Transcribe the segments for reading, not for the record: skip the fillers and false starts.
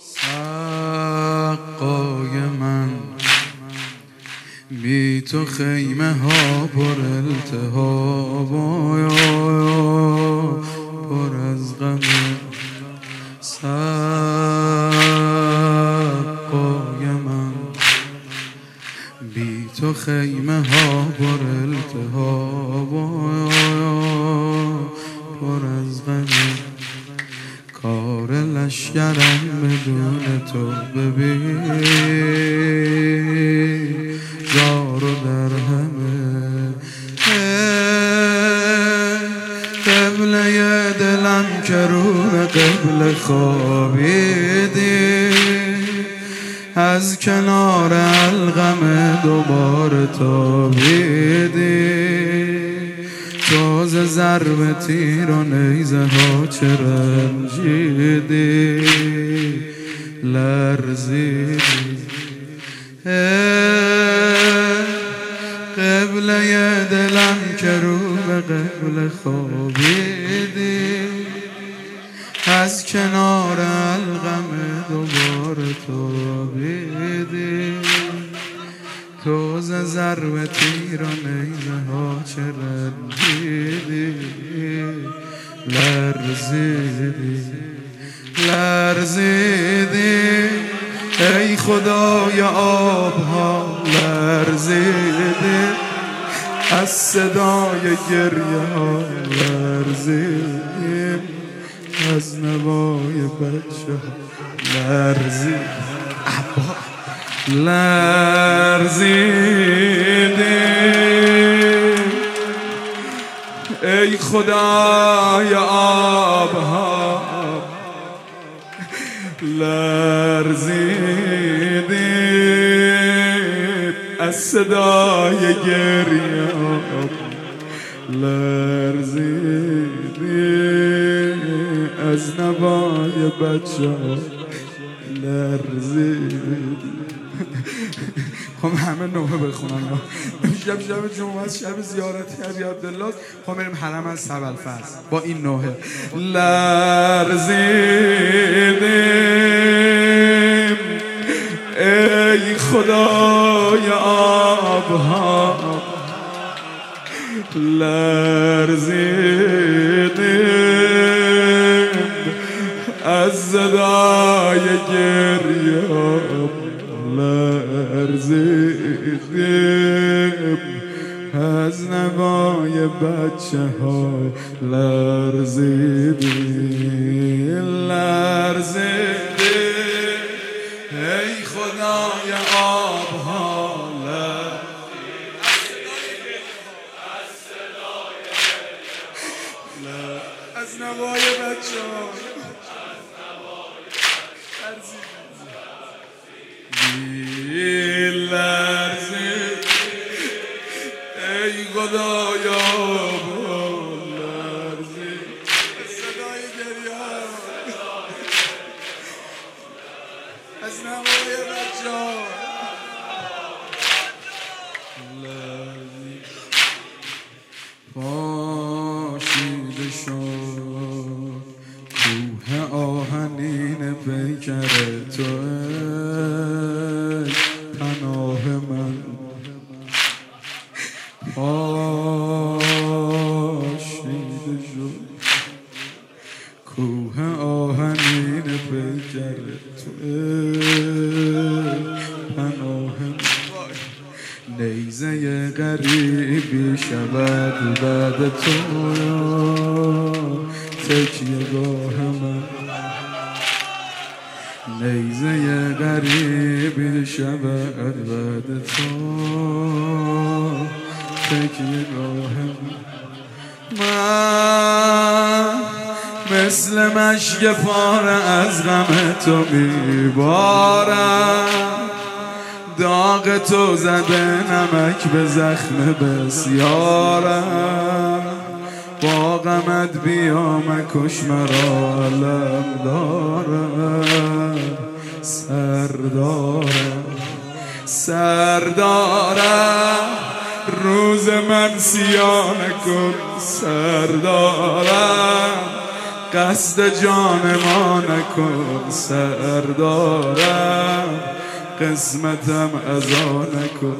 سقای من بی تو خیمه ها پر التهاب پر از غم. سقای من بی تو خیمه ها پر التهاب پر از غم. کار لشکرم بدون تو ببین زار و درهمه. قبله دلم که رو به قبله خوابیدی، از کنار الغم دوباره تابیدی. تو ز ضرب تیر و نیزه ها چه رنجیدی لرزیدی. قبله دلم که رو به قبله خوابیدی، از کنار الغم دوباره تابیدی. تو ز ضرب تیر و نیزه ها چه رنجیدی لرزیدی لرزیدی. ای خدای آبها لرزیدی، از صدای گریه ها لرزیدی، از نوای بچه ها لرزیدی لرزیدی. ای خدای آبها لرزیدی، از صدای گریه لرزیدی، از نوای بچه ها لرزیدی. خب همه نوحه بخونن. امشب شب جمعه است، شب زیارتی علی عبدالله. خب بریم حرم از سبلفز با این نوحه. لرزیدیم ای خدای آبها لرزیدیم، از صدای گریه لرزیدیم، از نوای بچه ها لرزیدیم لرزیدیم. ای خدای آبها از نوای بچه ها لرزید. ای خدای آبها لرزید، صدای گریه ها از نوای بچه ها لرزید. پاشیده شد کوه آهنین پیکر تو، پناه من پاشیده شد کوه آهنین پیکر تو، پناه من. نیزه غریبی شود بعد تو، تکیه گاه من. نیزه غریبی شود بعد تو، تکیه گاه من. مثل مشک پاره از غم تو میبارم، داغ تو زده نمک به زخم بسیارم. با غمت بیا مکش مرا علم دارم، سردارم سردارم. روز من سیاه نکن سردارم، قصد جان ما نکن سردارم، قسمتم ازا نکن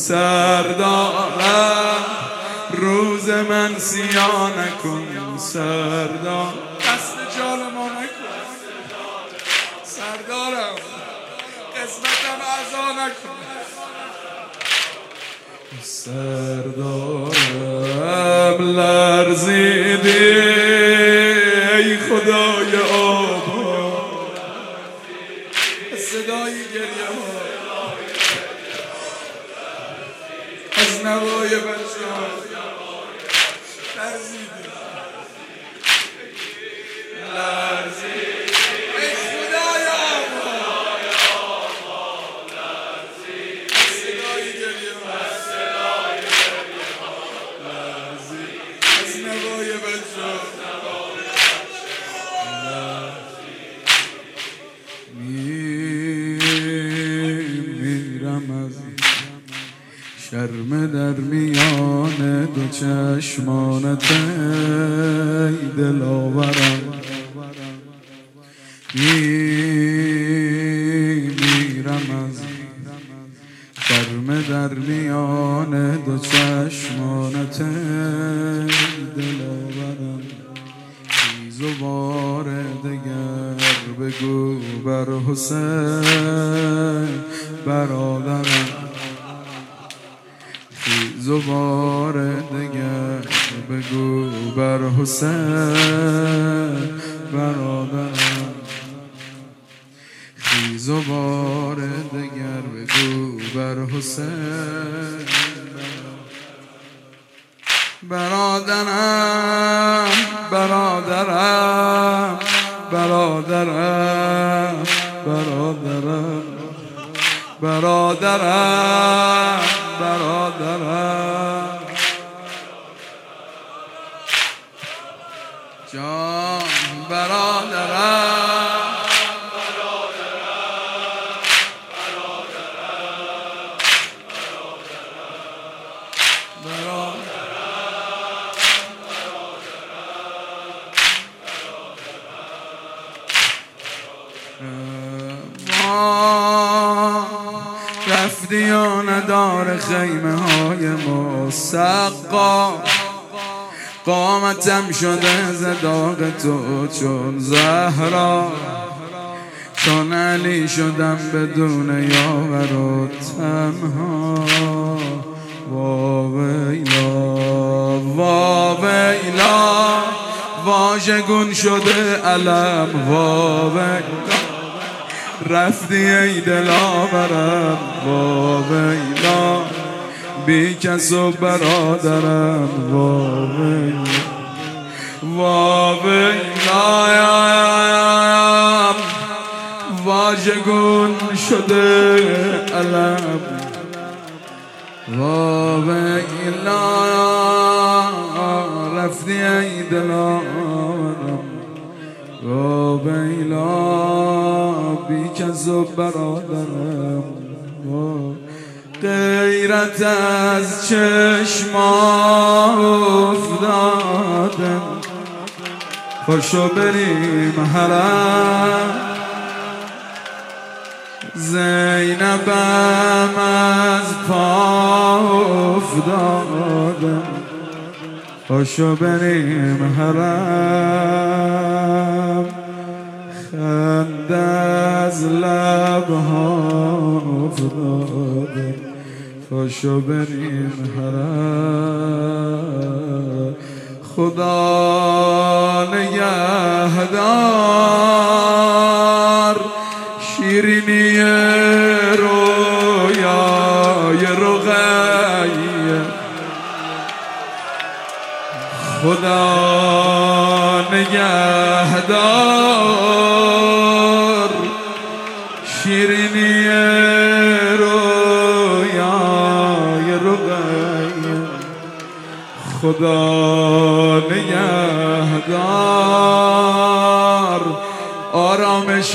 سردارم، روز من سیاه نکن سردار، قصد جان ما نکن سردارم، قسمتم ازا نکن سردارم. لرزیدی ای خدای آباد، صدای گریه ها از نوای بچه ها لرزیدی ای خدای آباد، از صدای گریه ها از نوای بچه ها میرم از شرم در میان دو چشمانت ای دلاورم، میرم از شرم در میان دو چشمانت ای دلاورم، خیز و بار دگر بگو بر حسین برادرم، خیز و بار دگر بگو بر حسین برادرم، خیز و بار دگر بگو بر حسین برادرم، برادرم برادرم برادرم برادرم برادرم جان برادرم رفتی و ندار خیمه های مسقا، قامتم شده ز داغ تو چون زهرا، چون علی شدم بدون یاور و تنها، واویلا واویلا واژگون شده علم، واویلا رفتی ای دلاورم، واویلا بی کس و برادرم، واویلا واویلا واژگون شده علم، واویلا رفتی ای دلاورم، واویلا بی کس و برادرم، غیرت از چشما افتادم، خوشو بریم حرم، زینبم از پا افتادم، خوشو بریم حرم، خنده از لبها افتاده، خوشو بریم حرم، خدا نگهدار شیرینی رویای رقیه، خدا نگهدار شیرینی رویای رقیه، خدا نگهدار آرامش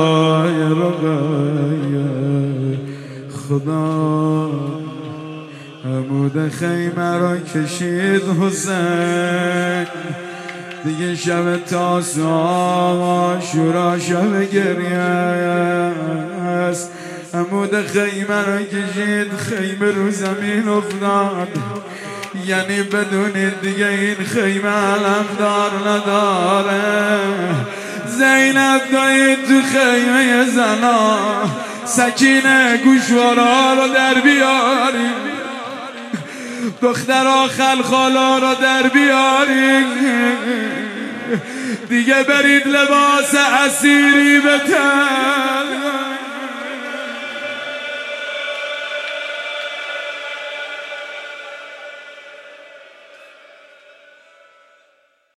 فردای رقیه، خدا عمود خیمه را کشید حسین، دیگه شب تاسوعا عاشورا شب گریه است. عمود خیمه را کشید، خیمه رو زمین افتاد، یعنی بدونید دیگه این خیمه علمدار نداره. زینب دایید تو خیمه زنا، سکینه گوشوارا رو در بیاری، دخترها خلخالا رو در بیاری، دیگه برید لباس اسیری بتن،